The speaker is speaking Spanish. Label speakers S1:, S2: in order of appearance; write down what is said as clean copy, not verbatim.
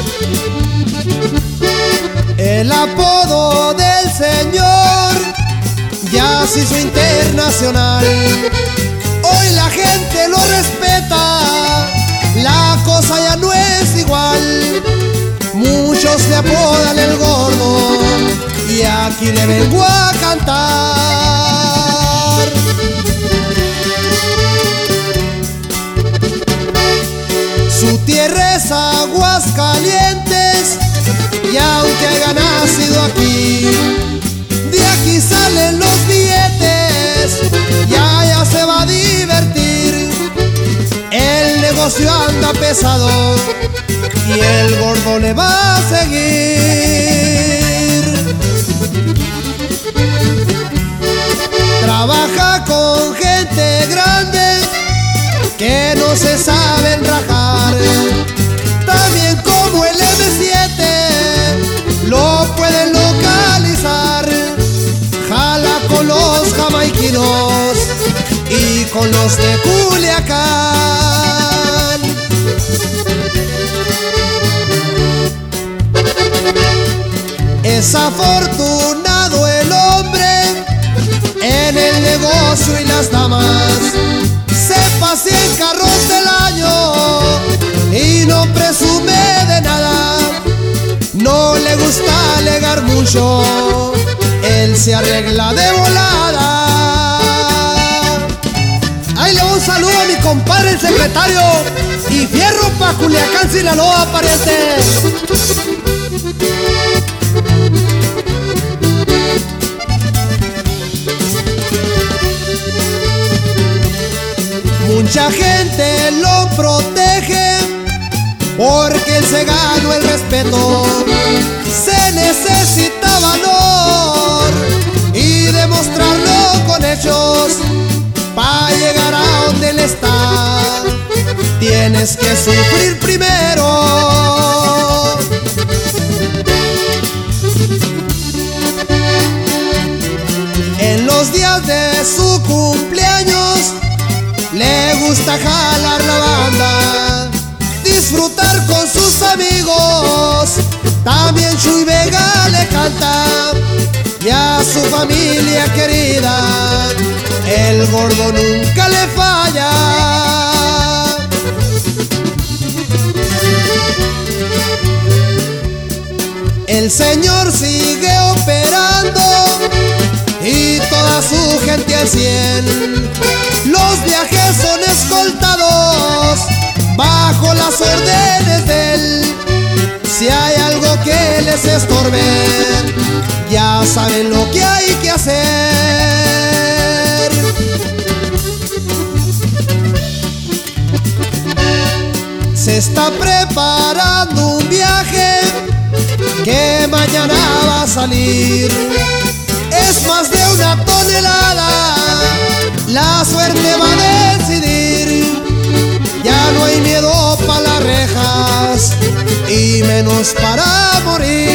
S1: El apodo del señor ya se hizo internacional. Hoy la gente lo respeta, la cosa ya no es igual. Muchos le apodan el gordo y aquí le vengo a cantar. Su tierra es Aguascalientes y aunque haya nacido aquí, de aquí salen los billetes y allá se va a divertir. El negocio anda pesado y el gordo le va a seguir. Trabaja con gente grande que no se saben rajar. También como el M7 lo pueden localizar. Jala con los jamaiquinos y con los de Culiacán. Es afortunado el hombre en el negocio y las damas. Se pasea en carros del año y no presume de nada. No le gusta alegar mucho, él se arregla de volada. Ahí le doy un saludo a mi compadre el secretario y fierro pa' Culiacán, Sinaloa, pariente. Mucha gente lo protege porque él se ganó el respeto. Se necesita valor y demostrarlo con hechos. Pa' llegar a donde él está, tienes que sufrir primero. En los días de su cumpleaños le gusta jalar la banda, disfrutar con sus amigos. También Chuy Vega le canta y a su familia querida el gordo nunca le falla. El señor sigue operando y toda su gente al 100. Los viajes son escoltados bajo las órdenes de él. Si hay algo que les estorbe, ya saben lo que hay que hacer. Se está preparando un viaje que mañana va a salir. Es más de 1 tonelada, la suerte va a decidir. Ya no hay miedo para las rejas y menos para morir.